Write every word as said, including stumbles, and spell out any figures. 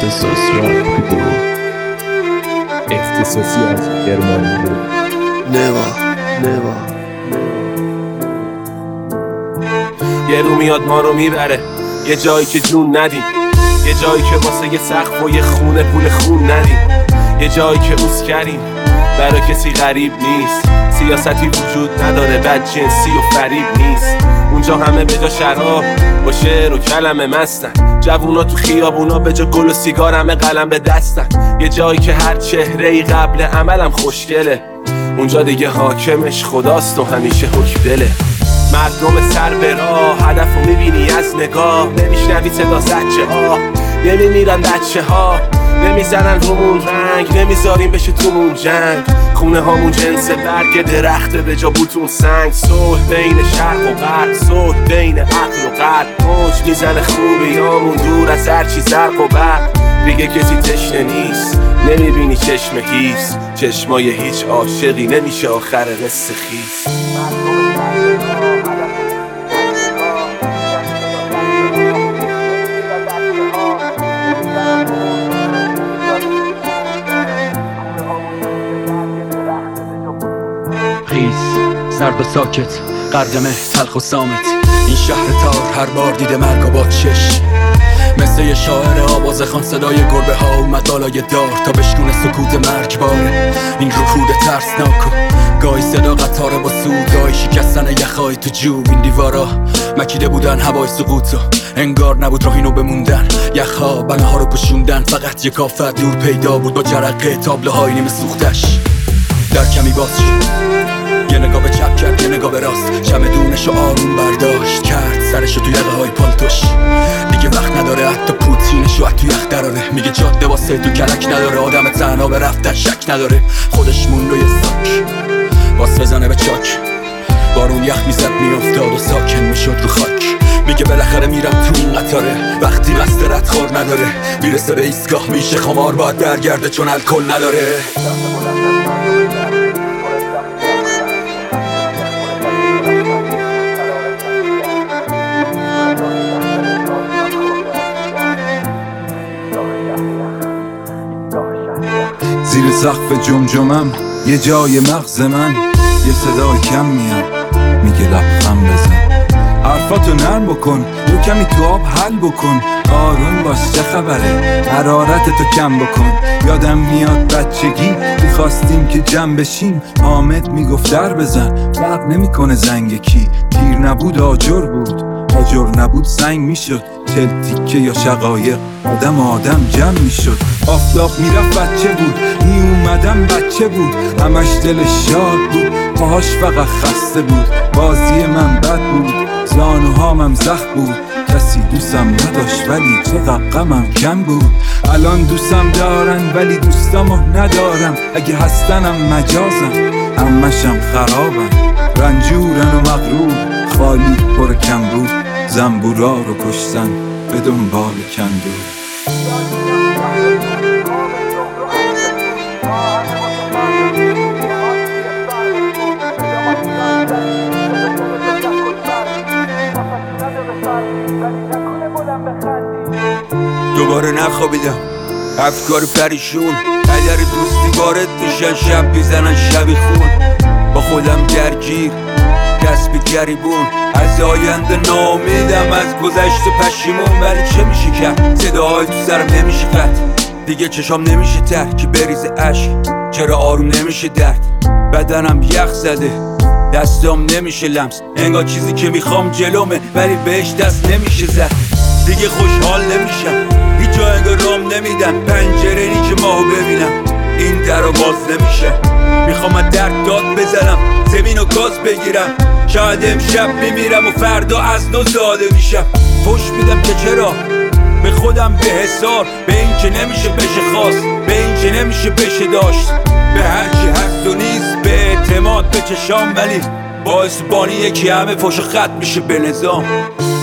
اختصاص رپ بود اختصاصی از کرمانی بود. نوا نوا یه رو میاد ما رو میبره یه جایی که جون ندیم، یه جایی که واسه یه سقف و یه خونه پول خون ندیم، یه جایی که اوز کریم برای کسی غریب نیست، سیاستی وجود نداره، بد جنسی و فریب نیست. اونجا همه به جا شراب با شعر و کلمه مستن، جوونا تو خیابونا به جا گل و سیگار همه قلم به دستن. یه جایی که هر چهره ای قبل عملم خوشگله، اونجا دیگه حاکمش خداست و همیشه حکم دله. مردم سر به راه هدف رو میبینی از نگاه، نمیشنوی صدا زجه ها، نمیمیرن بچه ها، نمیزنن رومون رنگ، نمیذاریم بشه تومون جنگ. خونه هامون جنس برگ درخته به جا بوتون سنگ. صلح بین شرق و غرب، صلح بین عقل و قلب، موج میزنه خوبیامون دور از هرچی زرق و برق. دیگه کسی تشنه نیست، نمیبینی چشم هیس، چشمای هیچ عاشقی نمیشه آخر قصه خیس. خیس سرد و ساکت قردمه تلخ و سامت، این شهر تار هر بار دیده مرگ و با چش. مثل یه شاعر آواز خان صدای گربه ها اومد بالای دار تا بشکونه سکوت مرگباره. این رکود ترسناک و گاهی صدا قطاره با سود، گاهی شکستن یخهای تو جو. این دیوارا مکیده بودن هوای سقوطو، انگار نبود راه اینو بموندن. یخها بناها رو پوشوندن، فقط یک آفت دور پیدا بود با جرقه تابلوهای نیمه سوختش. در کمی باز شد، یه نگاه به چپ کرد یه نگاه به راست، چمدونشو آروم برداشت کرد سرشو تو یقه های پالتوش. دیگه وقت نداره حتی پوتینشو از تو یخ دراره، میگه جاده واسه تو کلک نداره، آدم تنها به رفتن شک نداره. خودش مون روی ساک باز بزنه به چاک، بارون یخ میزد میافتاد و ساکن میشد رو خاک. میگه بالاخره میرم تو این قطاره، وقتی قصد ردخور نداره، میرسه به ایستگاه میشه خمار باید برگرده چون الکل نداره. زیر سقف جمجمم یه جای مغز من یه صدای کم میاد میگه لبخند بزن، حرفاتو نرم بکن یه کمی تو آب حل بکن، آروم باش چه خبره حرارتتو کم بکن. یادم میاد بچگی میخواستیم که جمع بشیم، حامد میگفت در بزن فرق نمیکنه زنگ کی، تیر نبود آجر بود آجر نبود سنگ میشد، چل تیکه یا شقایق آدم آدم جمع میشد. آفتاب میرفت بچه بود می اومدم بچه بود، همش دلش شاد بود پاهاش فقط خسته بود. بازی من بد بود زانوهامم زخم بود، کسی دوستم نداشت ولی چقدر غمم کم بود. الان دوستم دارن ولی دوستامو ندارم، اگه هستنم مجازم همشم خرابم. رنجورن و مغرور خالی پر کم بود، زنبورا رو کشتن به دنبال کندور. دوباره نخوابیدم افکار پریشون، قدر دوستی وارد میشن شب میزنن شبی خون. با خودم درگیر دست به گریبون، از آینده ناامیدم از گذشته پشیمون. ولی چه میشه کرد صداهای تو سرم نمیشه قطع، دیگه چشام نمیشه تر که بریزه عشق. چرا آروم نمیشه درد، بدنم یخ زده دستام نمیشه لمس، انگار چیزی که میخوام جلومه ولی بهش دست نمیشه زد. دیگه خوشحال نمیشم هیچ جا انگار رام نمیدن، پنجره ای که ماهو ببینم این در رو باز نمیشه. میخوام از درد داد بزنم زمین و گاز بگیرم، شاید امشب میمیرم و فردا از نو زاده میشم. فوش میدم که چرا به خودم به حسار، به این که نمیشه بشه خواست، به این که نمیشه بشه داشت، به هرچی هست و نیست به اعتماد به چشام. ولی باعث بانی یکی همه فوش خط میشه به نظام.